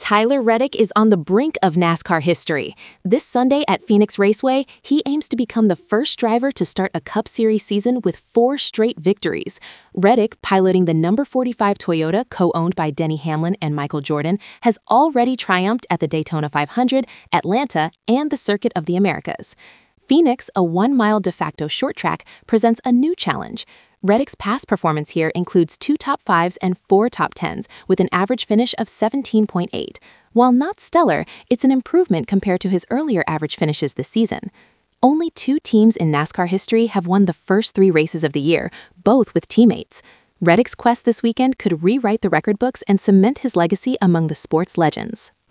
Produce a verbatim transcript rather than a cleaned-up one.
Tyler Reddick is on the brink of NASCAR history. This Sunday at Phoenix Raceway, he aims to become the first driver to start a Cup Series season with four straight victories. Reddick, piloting the number forty-five Toyota co-owned by Denny Hamlin and Michael Jordan, has already triumphed at the Daytona five hundred, Atlanta, and the Circuit of the Americas. Phoenix, a one-mile de facto short track, presents a new challenge. Reddick's past performance here includes two top fives and four top tens, with an average finish of seventeen point eight. While not stellar, it's an improvement compared to his earlier average finishes this season. Only two teams in NASCAR history have won the first three races of the year, both with teammates. Reddick's quest this weekend could rewrite the record books and cement his legacy among the sport's legends.